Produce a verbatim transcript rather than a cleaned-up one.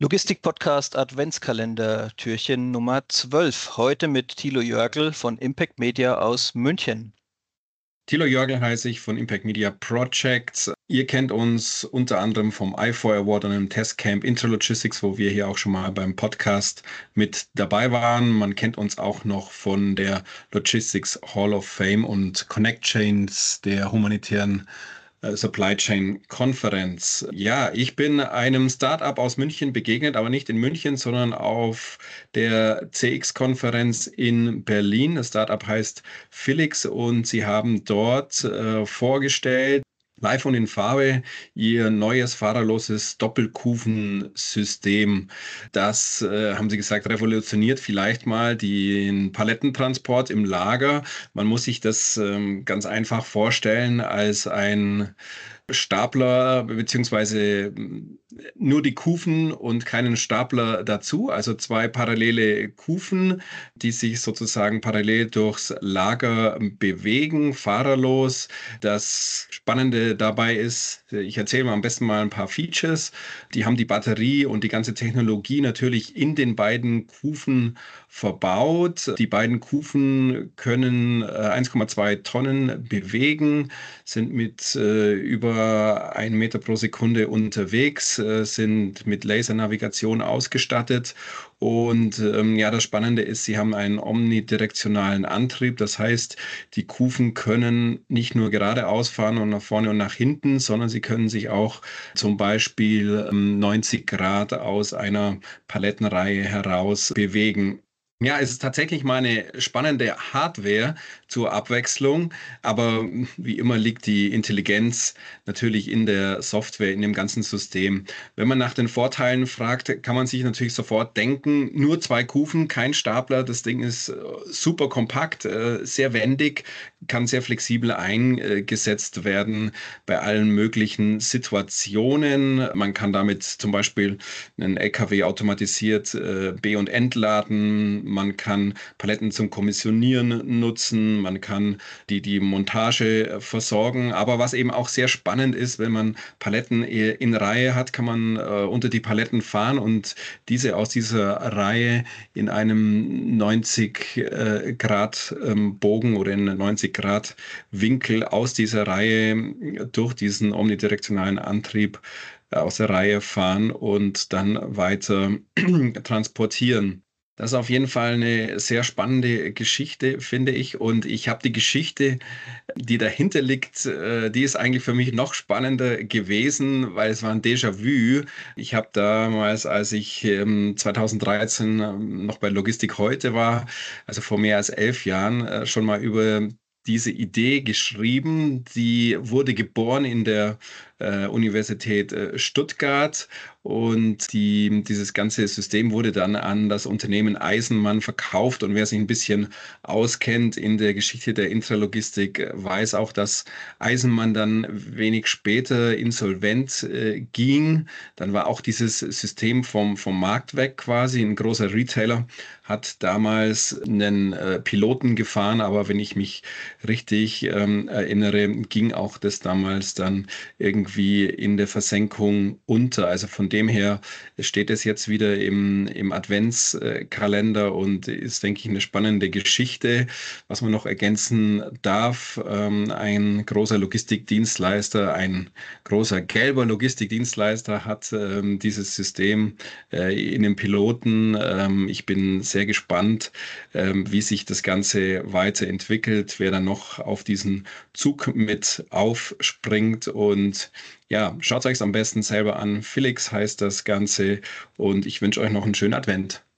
Logistik-Podcast Adventskalender, Türchen Nummer zwölf. Heute mit Thilo Jörgl von Impact Media aus München. Thilo Jörgl heiße ich von Impact Media Projects. Ihr kennt uns unter anderem vom I four Award und dem Testcamp Intralogistics, wo wir hier auch schon mal beim Podcast mit dabei waren. Man kennt uns auch noch von der Logistics Hall of Fame und Connect Chains, der humanitären Supply Chain Konferenz. Ja, ich bin einem Startup aus München begegnet, aber nicht in München, sondern auf der C X-Konferenz in Berlin. Das Startup heißt Felix und sie haben dort äh, vorgestellt, live und in Farbe, ihr neues fahrerloses Doppelkufensystem. Das, äh, haben sie gesagt, revolutioniert vielleicht mal den Palettentransport im Lager. Man muss sich das ähm, ganz einfach vorstellen als ein Stapler beziehungsweise nur die Kufen und keinen Stapler dazu, also zwei parallele Kufen, die sich sozusagen parallel durchs Lager bewegen, fahrerlos. Das Spannende dabei ist, ich erzähle mal am besten mal ein paar Features. Die haben die Batterie und die ganze Technologie natürlich in den beiden Kufen verbaut. Die beiden Kufen können eins Komma zwei Tonnen bewegen, sind mit äh, über einen Meter pro Sekunde unterwegs, äh, sind mit Lasernavigation ausgestattet. Und ähm, ja, das Spannende ist, sie haben einen omnidirektionalen Antrieb. Das heißt, die Kufen können nicht nur geradeaus fahren und nach vorne und nach hinten, sondern sie können sich auch zum Beispiel ähm, neunzig Grad aus einer Palettenreihe heraus bewegen. Ja, es ist tatsächlich mal eine spannende Hardware zur Abwechslung, aber wie immer liegt die Intelligenz natürlich in der Software, in dem ganzen System. Wenn man nach den Vorteilen fragt, kann man sich natürlich sofort denken, nur zwei Kufen, kein Stapler, das Ding ist äh, super kompakt, äh, sehr wendig, kann sehr flexibel eingesetzt werden bei allen möglichen Situationen. Man kann damit zum Beispiel einen L K W automatisiert äh, be- und entladen. Man kann Paletten zum Kommissionieren nutzen, man kann die, die Montage versorgen. Aber was eben auch sehr spannend ist, wenn man Paletten in Reihe hat, kann man äh, unter die Paletten fahren und diese aus dieser Reihe in einem neunzig äh, Grad ähm, Bogen oder in neunzig Grad Winkel aus dieser Reihe durch diesen omnidirektionalen Antrieb äh, aus der Reihe fahren und dann weiter transportieren. Das ist auf jeden Fall eine sehr spannende Geschichte, finde ich. Und ich habe die Geschichte, die dahinter liegt, äh, die ist eigentlich für mich noch spannender gewesen, weil es war ein Déjà-vu. Ich habe damals, als ich ähm, zweitausenddreizehn ähm, noch bei Logistik heute war, also vor mehr als elf Jahren, äh, schon mal über diese Idee geschrieben. Die wurde geboren in der äh, Universität äh, Stuttgart und die, dieses ganze System wurde dann an das Unternehmen Eisenmann verkauft. Und wer sich ein bisschen auskennt in der Geschichte der Intralogistik, äh, weiß auch, dass Eisenmann dann wenig später insolvent äh, ging. Dann war auch dieses System vom, vom Markt weg quasi. Ein großer Retailer hat damals einen äh, Piloten gefahren, aber wenn ich mich richtig ähm, erinnere, ging auch das damals dann irgendwie in der Versenkung unter. Also von dem her steht es jetzt wieder im, im Adventskalender und ist, denke ich, eine spannende Geschichte. Was man noch ergänzen darf, ähm, ein großer Logistikdienstleister, ein großer gelber Logistikdienstleister hat ähm, dieses System äh, in den Piloten. Ähm, ich bin sehr gespannt, ähm, wie sich das Ganze weiterentwickelt, wer dann noch auf diesen Zug mit aufspringt. Und ja, schaut euch es am besten selber an. Felix heißt das Ganze und ich wünsche euch noch einen schönen Advent.